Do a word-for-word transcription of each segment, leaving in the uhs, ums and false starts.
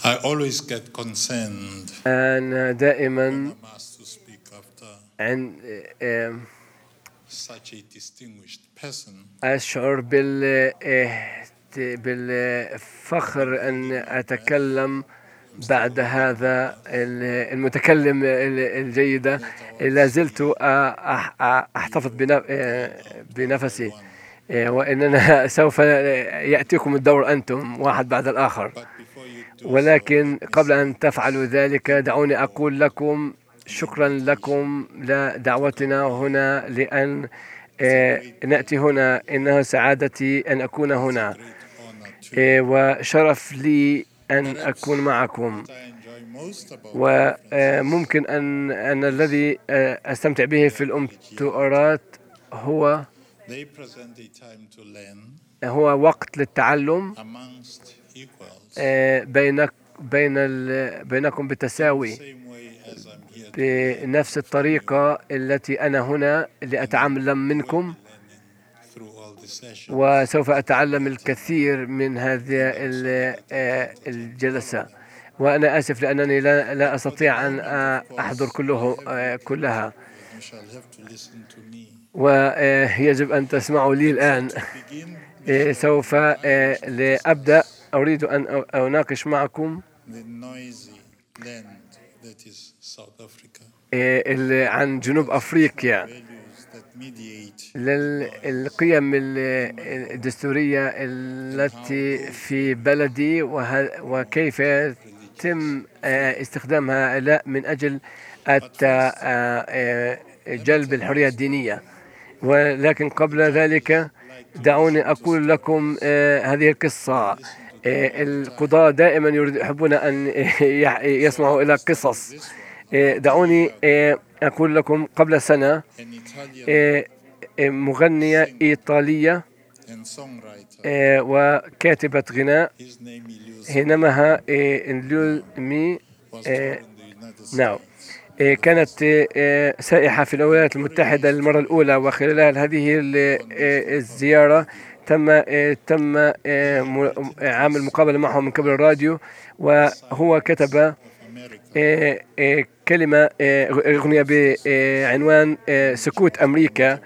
I always get concerned أنا دائما when I'm asked to speak after عن آم، such a distinguished person. أشعر بال آه، بالفخر أن أتكلم بعد هذا ال- المتكلم ال- الجيدة. لا زلت أ- أح- أحتفظ بن- آه، بنفسي، آه، وإننا سوف يأتيكم الدور أنتم واحد بعد الآخر. But before you do ولكن so, قبل أن تفعلوا ذلك دعوني أقول لكم شكرا لكم لدعوتنا هنا، لأن آه، نأتي هنا. إنها سعادتي أن أكون هنا، honor to آه، وشرف لي أن أكون معكم. I enjoy most about وممكن أن أن الذي آه، أستمتع به في الأمتؤرات هو they present a time to learn هو وقت للتعلم amongst equals, آه، بينك بين ال- بينكم بالتساوي، same way as I'm here to بنفس الطريقة التي أنا هنا لأتعلم منكم، learning through all the sessions. وسوف أتعلم الكثير من هذه ال- آه، الجلسة. وأنا آسف لأنني لا, لا أستطيع أن آه، أحضر كله آه، كلها، You shall have to listen to me. ويجب أن تسمعوا لي الآن. Begin آه، سوف آه، لأبدأ. أريد أن أ- أناقش معكم the noisy land that is South Africa, آه، ال- عن جنوب أفريقيا، values that mediate للقيم ال- الدستورية التي في بلدي، وه- وكيف يتم آه، استخدامها لا من أجل الت- آه، آه، جلب الحرية الدينية. ولكن قبل ذلك دعوني أقول لكم آه، هذه القصة. آه، القضاة دائما يريد- يحبون أن يح- يسمعوا إلى قصص. آه، دعوني آه، أقول لكم قبل سنة an Italian آه، آه، مغنية إيطالية and songwriter. آه، وكاتبة غناء His name Ilyus اسمها إنليومي was آه، born in the United نعم. States. آه، كانت آه، سائحة في الولايات المتحدة للمرة الأولى، وخلال هذه ال- آه، الزيارة تم آه، تم آه، م- آه، عمل مقابلة معه من قبل الراديو، وهو كتب America. آه، آه، كلمة آه، أغنية بعنوان آه، سكوت أمريكا.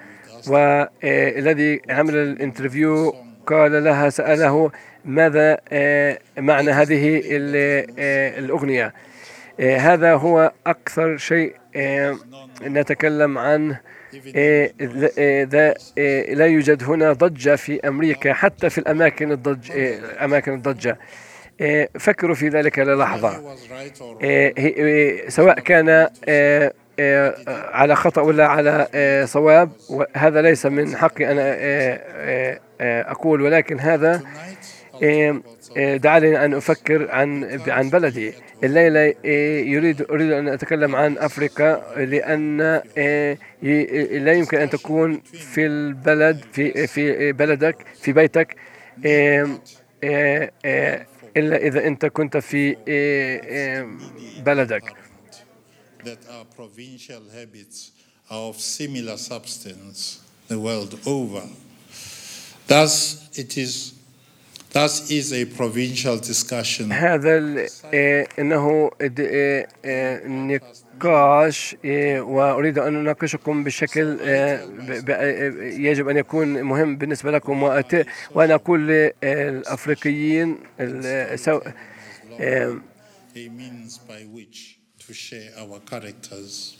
والذي عمل الانترفيو قال لها، سأله ماذا آه، معنى هذه ال- آه، الأغنية. آه، هذا هو أكثر شيء آه، نتكلم عنه. آه، ل- آه، ذا- آه، لا يوجد هنا ضجة في أمريكا، حتى في الأماكن الضج آه، أماكن الضجة. آه، فكروا في ذلك He للحظة. was right or wrong. آه، هي- آه، سواء كان آه، آه، على خطأ ولا على آه، صواب، وهذا ليس من حقي أنا آه، آه، آه، أقول، ولكن هذا Tonight, I'll آه، talk about South آه، دعاني أن أفكر عن عن بلدي. الليلة آه، يريد أريد أن أتكلم عن أفريقيا، لأن آه، ي- لا يمكن أن تكون في البلد في في بلدك في بيتك آه، آه، آه، إلا إذا أنت كنت في آه، آه، بلدك. that our provincial habits are of similar substance the world over. Thus, it is, thus is a provincial discussion هذا ال- آه، إنه د- آه، آه، نقاش، آه، وأريد أن أناقشكم بشكل آه، ب- ب- آه، يجب أن يكون مهم بالنسبة لكم. وأت- وأنا أقول للأفريقيين ال- سو- آه، a means by which to share our characters.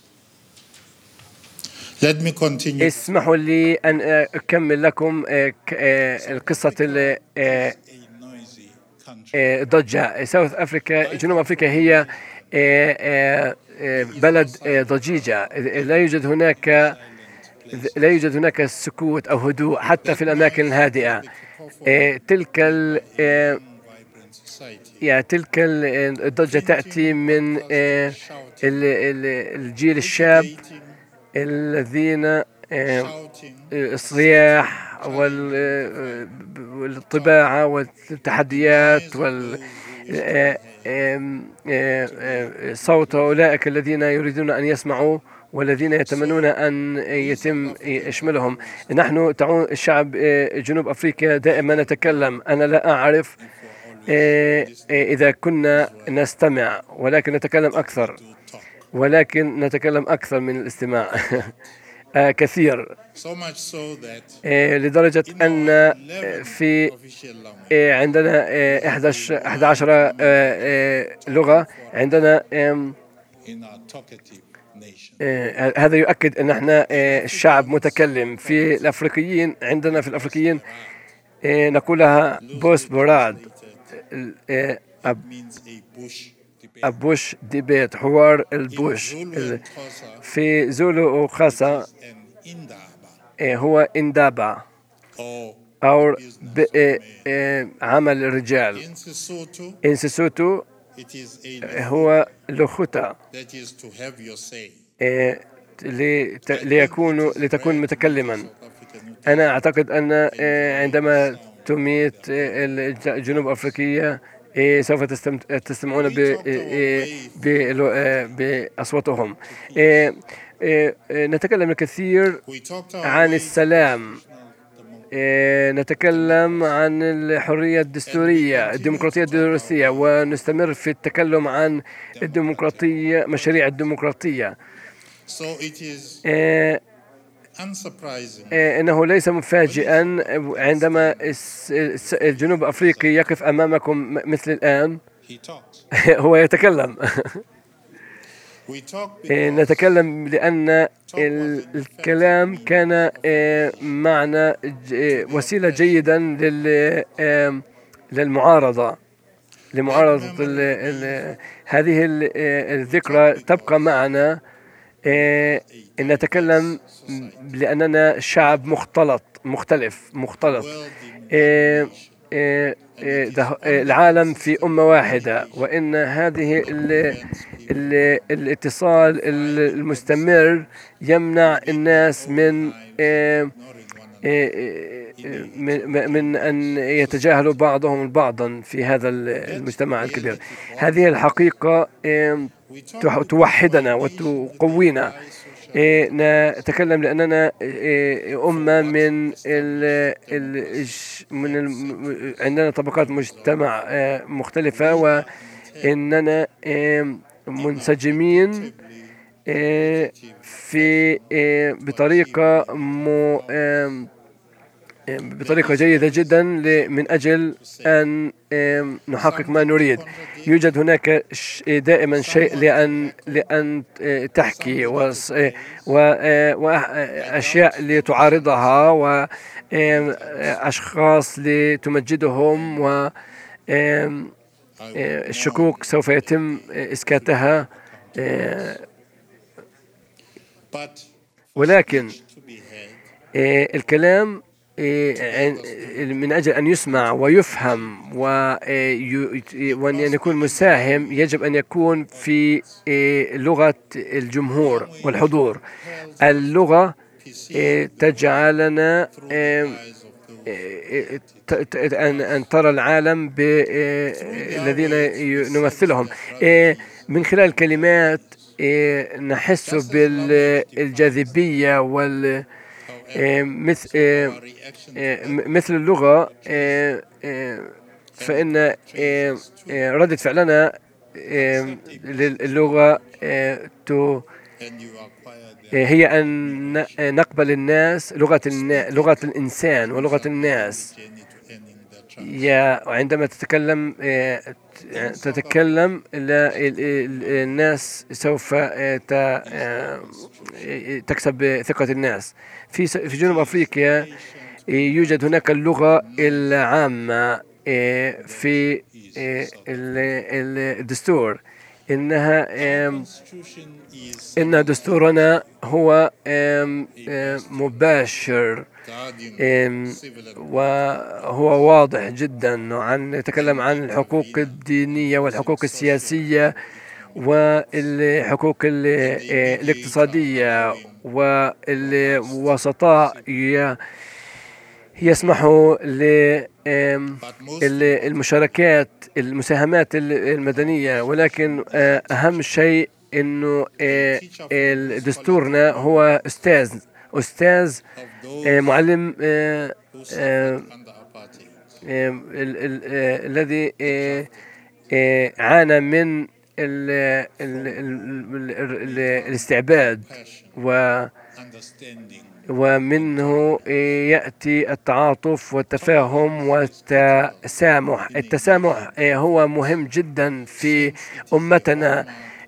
Let me continue. اسمحوا لي أن آه، أكمل لكم آه، ك- آه، القصة ال- آه، A noisy country. آه، ضجة. ساوث أفريقيا، جنوب أفريقيا هي آه، آه، آه، بلد آه، ضجيجة. لا يوجد هناك لا يوجد هناك سكوت أو هدوء حتى في الأماكن الهادئة. آه، تلك ال- آه، Vibrant society. يعني تلك ال- الضجة تأتي من آه، ال- ال- الجيل الشاب الذين آه، Shouting, الصياح وال- والطباعة والتحديات وال آه، آم، آه، آه، صوت أولئك الذين يريدون أن يسمعوا والذين يتمنون أن يتم إشمالهم. نحن تعون الشعب آه، جنوب أفريقيا دائما نتكلم. أنا لا أعرف إذا كنا نستمع، ولكن نتكلم أكثر، ولكن نتكلم أكثر من الاستماع كثير، لدرجة أن في عندنا إحدى عشرة لغة عندنا. هذا يؤكد أن احنا الشعب متكلم. في الأفريقيين عندنا في الأفريقيين نقولها بوس براد، البوش ديبيت، حوار البوش. في زولو وخاصة هو اندابا أو عمل الرجال. إنسيسوتو هو لخوتا، ليكون لتكون متكلما. أنا أعتقد أن عندما تميت الجنوب أفريقية سوف تستمعون بأصواتهم. نتكلم الكثير عن السلام، نتكلم عن الحرية الدستورية، الديمقراطية الدستورية، ونستمر في التكلم عن الديمقراطية، مشاريع الديمقراطية. إنه ليس مفاجئا عندما الجنوب أفريقي يقف أمامكم مثل الآن. هو يتكلم. نتكلم لأن الكلام كان معنا وسيلة جيدا للمعارضة لمعارضة هذه الذكرى تبقى معنا. نتكلم لأننا شعب مختلط مختلف مختلط العالم في أمة واحدة، وإن هذه ال ال الاتصال المستمر يمنع الناس من من أن يتجاهلوا بعضهم بعضا في هذا المجتمع الكبير. هذه الحقيقة توحدنا وتقوينا. نتكلم لأننا أمة من ال من ال عندنا طبقات مجتمع مختلفة، وإننا منسجمين في بطريقة بطريقة جيدة جدا من أجل أن نحقق ما نريد. يوجد هناك دائما شيء لأن لأن تحكي وأشياء لتعارضها وأشخاص لتمجدهم، والشكوك سوف يتم إسكاتها. ولكن الكلام من أجل أن يسمع ويفهم وأن يكون مساهم يجب أن يكون في لغة الجمهور والحضور. اللغة تجعلنا أن ترى العالم بالذين نمثلهم. من خلال الكلمات نحس بالجاذبية وال مثل مثل اللغة، فإن ردة فعلنا للغة هي أن نقبل الناس، لغة لغة الإنسان ولغة الناس. عندما تتكلم تتكلم الناس سوف تكسب ثقة الناس. في في جنوب أفريقيا يوجد هناك اللغة العامة في الدستور، إنها إن دستورنا هو مباشر وهو واضح جدا. عن نتكلم عن الحقوق الدينية والحقوق السياسية والحقوق الاقتصادية، والوسطاء يسمحوا للمشاركات المساهمات المدنية. ولكن أهم شيء إنه دستورنا هو أستاذ أستاذ معلم الذي عانى من ال ال ال ال الاستعباد، ومنه يأتي التعاطف والتفاهم والتسامح. التسامح هو مهم جدا في أمتنا،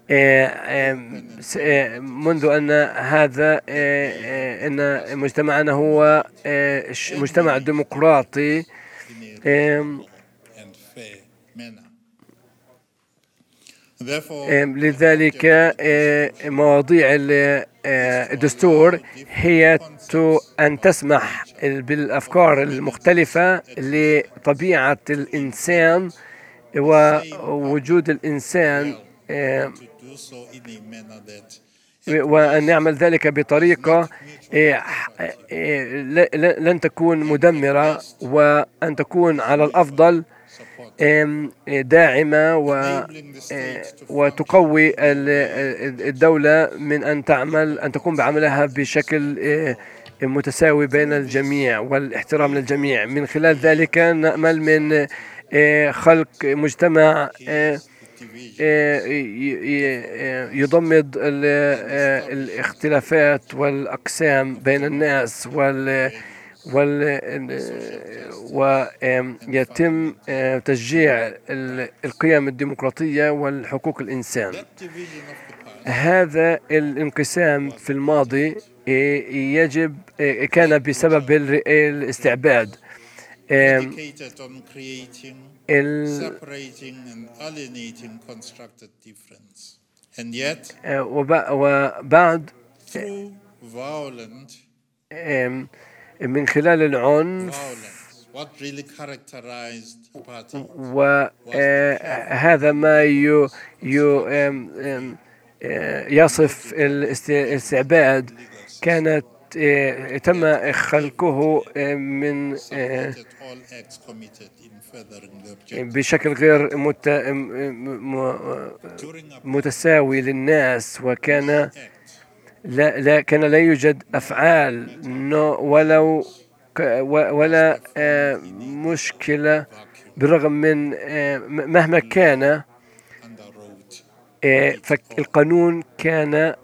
منذ أن هذا أن مجتمعنا هو مجتمع ديمقراطي. لذلك مواضيع الدستور هي أن تسمح بالأفكار المختلفة لطبيعة الإنسان ووجود الإنسان، وأن نعمل ذلك بطريقة لن تكون مدمرة، وأن تكون على الأفضل داعمة وتقوي الدولة من أن تعمل أن تقوم بعملها بشكل متساوي بين الجميع والاحترام للجميع. من خلال ذلك نأمل من خلق مجتمع يضمد الاختلافات والأقسام بين الناس وال ويتم تشجيع القيم الديمقراطية والحقوق الإنسان. هذا الانقسام في الماضي يجب كان بسبب الاستعباد، وبعد من خلال العنف، وهذا ما يصف الاستعباد كانت تم خلقه من بشكل غير متساوي للناس، وكان لا, لا كان لا يوجد أفعال ولو ولا مشكلة بالرغم من مهما كان، فالقانون كان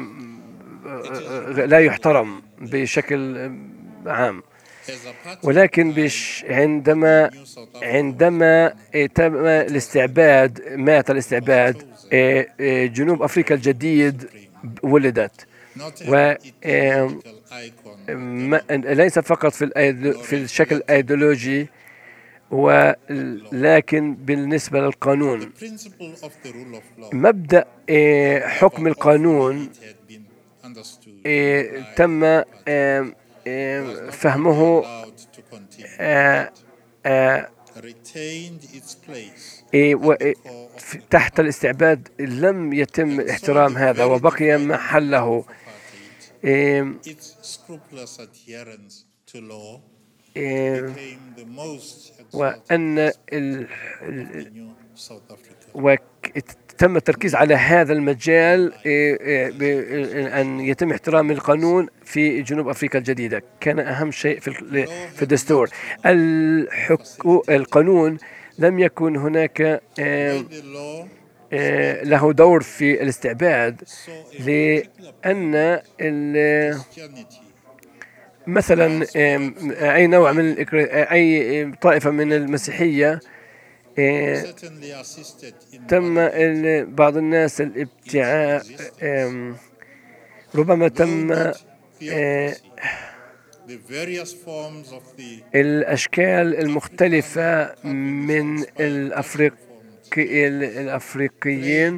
لا يحترم بشكل عام. ولكن بش عندما عندما تم الاستعباد مات الاستعباد، جنوب أفريقيا الجديد ولدت، وليس فقط في في الشكل الأيديولوجي ولكن بالنسبة للقانون. مبدأ حكم القانون تم فهمه تحت الاستعباد، لم يتم احترام هذا وبقي محله. وأن تم التركيز على هذا المجال، أن يتم احترام القانون في جنوب أفريقيا الجديدة كان أهم شيء في الدستور. القانون لم يكن هناك له دور في الاستعباد، لأن مثلا أي نوع من أي طائفة من المسيحية تم بعض الناس الابتعاء، ربما تم الأشكال المختلفة من الأفريقيين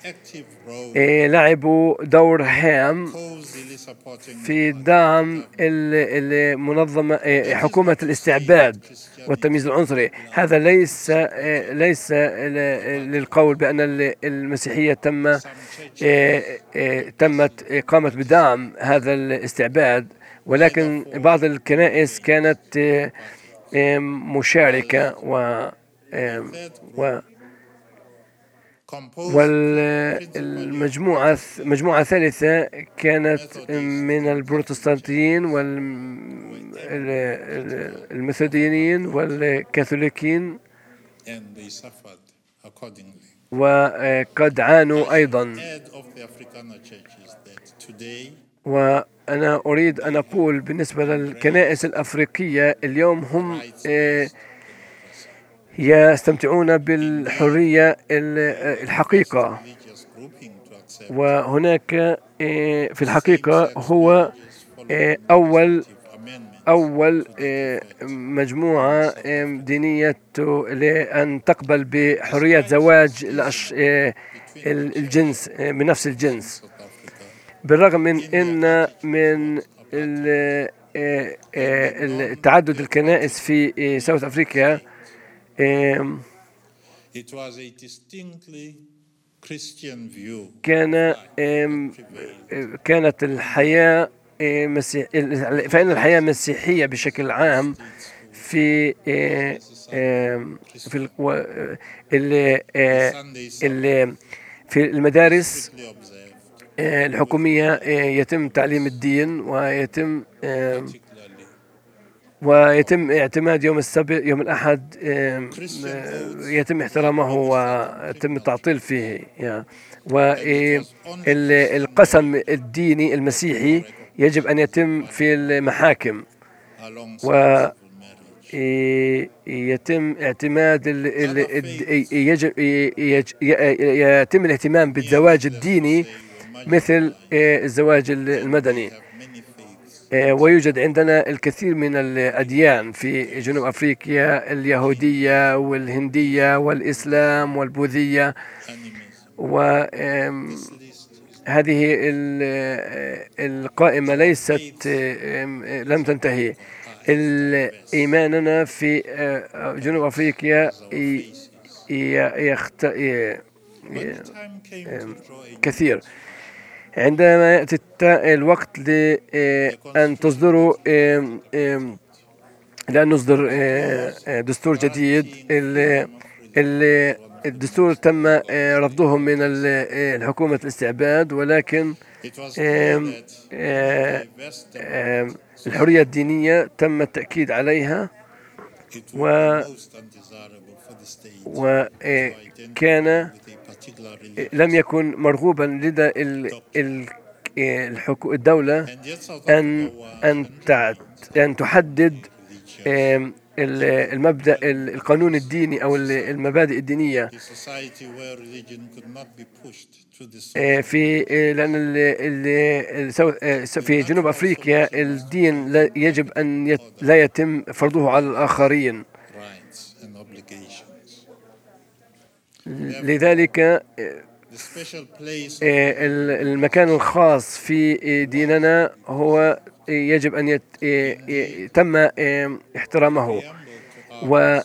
لعبوا دور هام في دعم المنظمة حكومة الاستعباد والتمييز العنصري. هذا ليس ليس للقول بأن المسيحية تم تمت قامت بدعم هذا الاستعباد، ولكن بعض الكنائس كانت مشاركة و و والمجموعة مجموعة ثالثة كانت من البروتستانتيين والميثوديين والكاثوليكيين، وقد عانوا أيضا. وأنا أريد أن أقول بالنسبة للكنائس الأفريقية اليوم هم يستمتعون بالحرية الحقيقة، وهناك في الحقيقة هو أول أول مجموعة دينية لأن تقبل بحرية زواج الجنس بنفس الجنس، بالرغم من أن من التعدد الكنائس في ساوث أفريقيا كان كانت الحياة مسيح فإن الحياة مسيحية بشكل عام في في في المدارس الحكومية يتم تعليم الدين، ويتم ويتم اعتماد يوم السبت يوم الأحد يتم احترامه ويتم التعطيل فيه. والقسم الديني المسيحي يجب أن يتم في المحاكم، ويتم اعتماد يجب يتم الاهتمام بالزواج الديني مثل الزواج المدني. ويوجد عندنا الكثير من الأديان في جنوب أفريقيا، اليهودية والهندية والإسلام والبوذية، وهذه القائمة ليست لم تنتهي. إيماننا في جنوب أفريقيا كثير. عندما يأتي الوقت لأن تصدروا لأن نصدر دستور جديد، الدستور تم رفضه من الحكومة الاستعباد، ولكن الحرية الدينية تم التأكيد عليها، و وكان لم يكن مرغوبا لدى الدولة أن أن أن تحدد المبدأ القانون الديني أو المبادئ الدينية في لأن في جنوب أفريقيا الدين يجب أن لا يتم فرضه على الآخرين. لذلك المكان الخاص في ديننا هو يجب أن يتم احترامه. و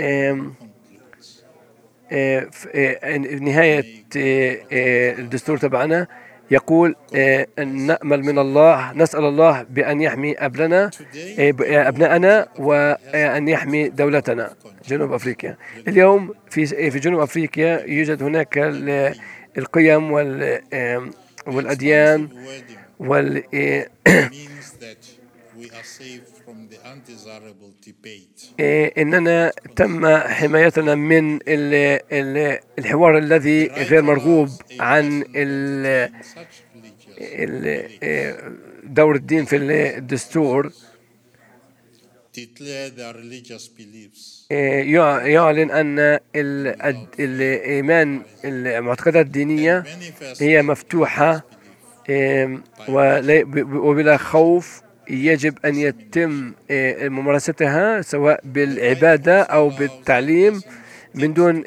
نهاية الدستور تبعنا يقول أن نأمل من الله، نسأل الله بأن يحمي أبنائنا أبناءنا وأن يحمي دولتنا جنوب أفريقيا. اليوم في في جنوب أفريقيا يوجد هناك القيم والأديان وال إننا تم حمايتنا من الحوار الذي غير مرغوب عن دور الدين في الدستور. يعلن أن الإيمان المعتقدات الدينية هي مفتوحة وبلا خوف، يجب أن يتم ممارستها سواء بالعبادة أو بالتعليم من دون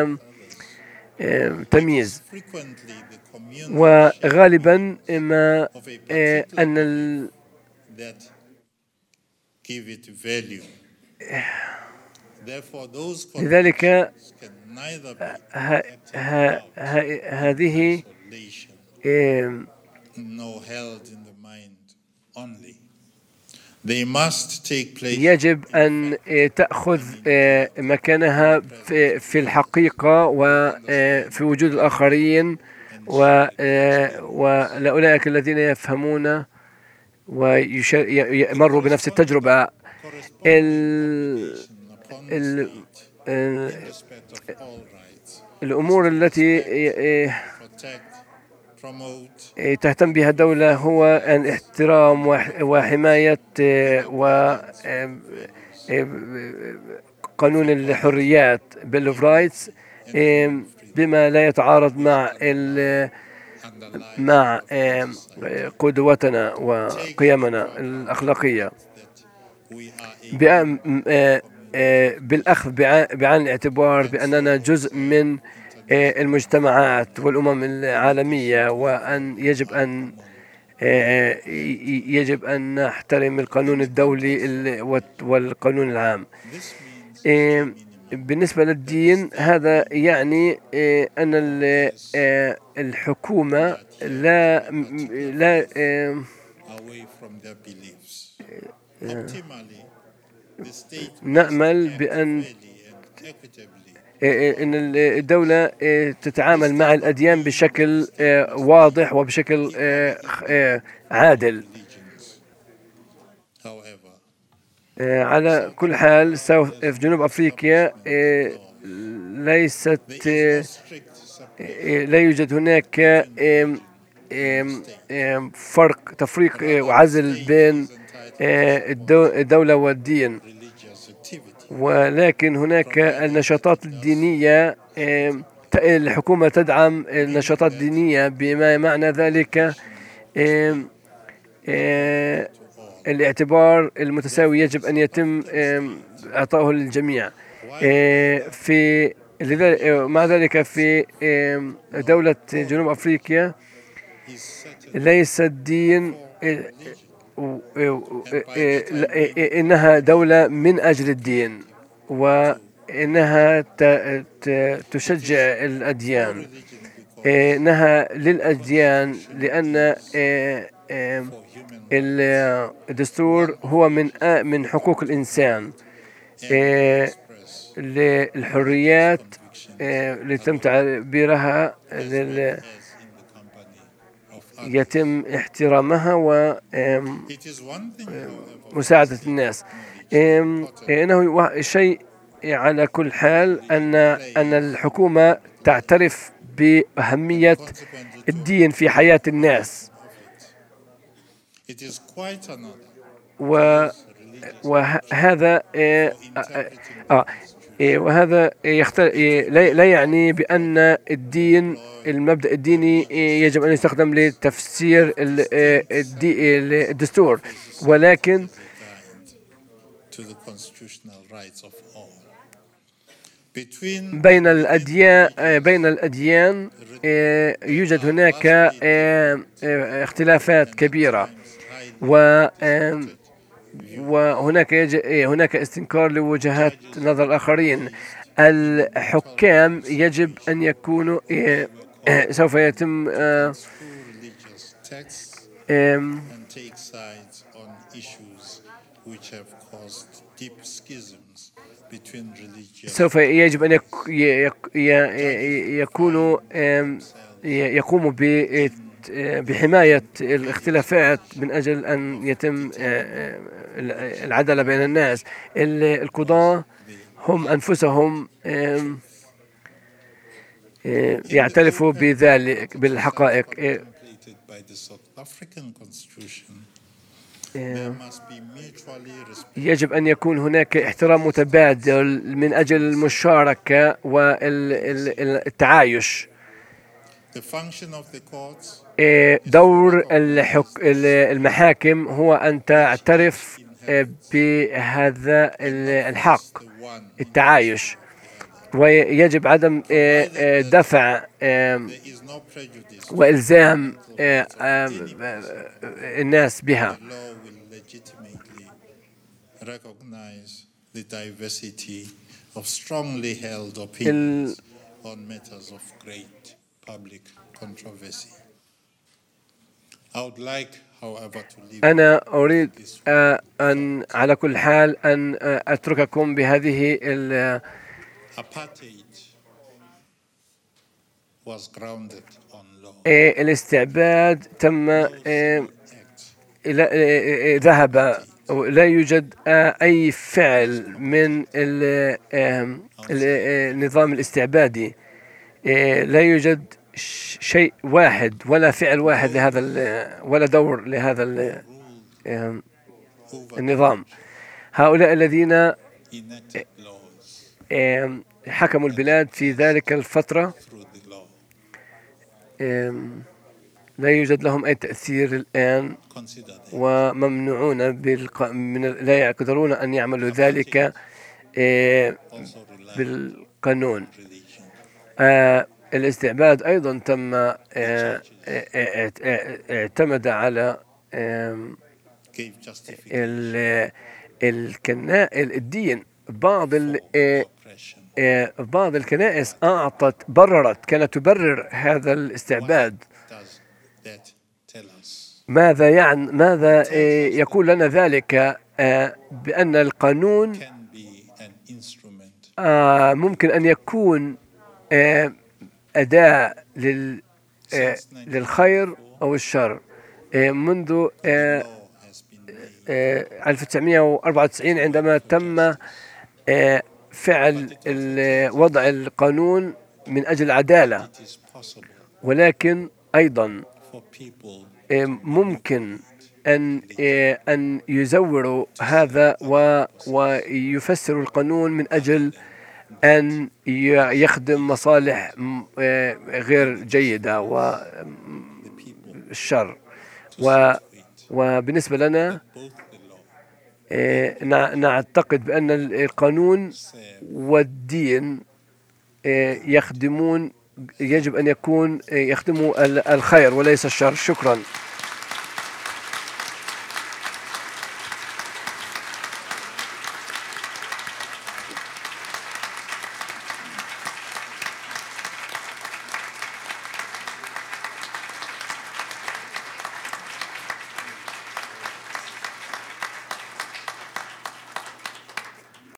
تمييز. وغالبا ما أن ال لذلك هذه They must take place يجب أن تأخذ مكانها في الحقيقة وفي وجود الآخرين ولأولئك الذين يفهمون ويمروا بنفس التجربة. ال ال الأمور التي تهتم بها الدولة هو الاحترام وحماية وقانون الحريات Bill of Rights بما لا يتعارض مع مع قدوتنا وقيمنا الأخلاقية بالأخذ بعين الاعتبار بأننا جزء من المجتمعات والأمم العالمية وأن يجب أن يجب أن نحترم القانون الدولي والقانون العام. بالنسبة للدين هذا يعني أن الحكومة لا لا نأمل بأن أن الدولة تتعامل مع الأديان بشكل واضح وبشكل عادل. على كل حال في جنوب أفريقيا ليست لا يوجد هناك فرق تفريق وعزل بين الدولة والدين، ولكن هناك النشاطات الدينية الحكومة تدعم النشاطات الدينية بما معنى ذلك الاعتبار المتساوي يجب أن يتم إعطائه للجميع. في مع ذلك في دولة جنوب أفريقيا ليس الدين إنها دولة من أجل الدين وإنها تشجع الأديان، إنها للأديان لأن الدستور هو من من حقوق الإنسان للحريات لتم تعبيرها يتم احترامها ومساعدة الناس. إنه شيء على كل حال أن أن الحكومة تعترف بأهمية الدين في حياة الناس، وهذا آه وهذا لا يعني بأن الدين المبدأ الديني يجب أن يستخدم لتفسير الدستور، ولكن بين الأديان بين الأديان يوجد هناك اختلافات كبيرة، و وهناك هناك استنكار لوجهات نظر الآخرين. الحكام يجب أن يكونوا سوف يتم سوف يجب أن يكونوا يقوموا بحماية الاختلافات من أجل أن يتم العدالة بين الناس. القضاة هم أنفسهم يعترفوا بذلك بالحقائق. يجب أن يكون هناك احترام متبادل من أجل المشاركة والتعايش. دور المحاكم هو أن تعترف بهذا الحق التعايش، ويجب عدم دفع وإلزام الناس بها. أنا أريد أن على كل حال أن أترككم بهذه ال الاستعباد تم ذهب، لا يوجد أي فعل من النظام الاستعبادي، لا يوجد شيء واحد ولا فعل واحد لهذا ولا دور لهذا النظام. هؤلاء الذين حكموا البلاد في ذلك الفترة لا يوجد لهم أي تأثير الآن، وممنوعون بالق... من لا يقدرون أن يعملوا ذلك بالقانون. الاستعباد أيضا تم اعتمد على الكنائس الدين. بعض بعض الكنائس أعطت بررت كانت تبرر هذا الاستعباد. ماذا يعني ماذا يقول لنا ذلك؟ بأن القانون ممكن أن يكون أداة للخير أو الشر. منذ ألف وتسعمئة وأربعة وتسعين عندما تم فعل وضع القانون من أجل العدالة، ولكن أيضا ممكن أن أن يزوروا هذا ويفسروا القانون من أجل أن يخدم مصالح غير جيدة والشر. وبالنسبة لنا نعتقد بأن القانون والدين يخدمون، يجب أن يكون يخدموا الخير وليس الشر. شكرا.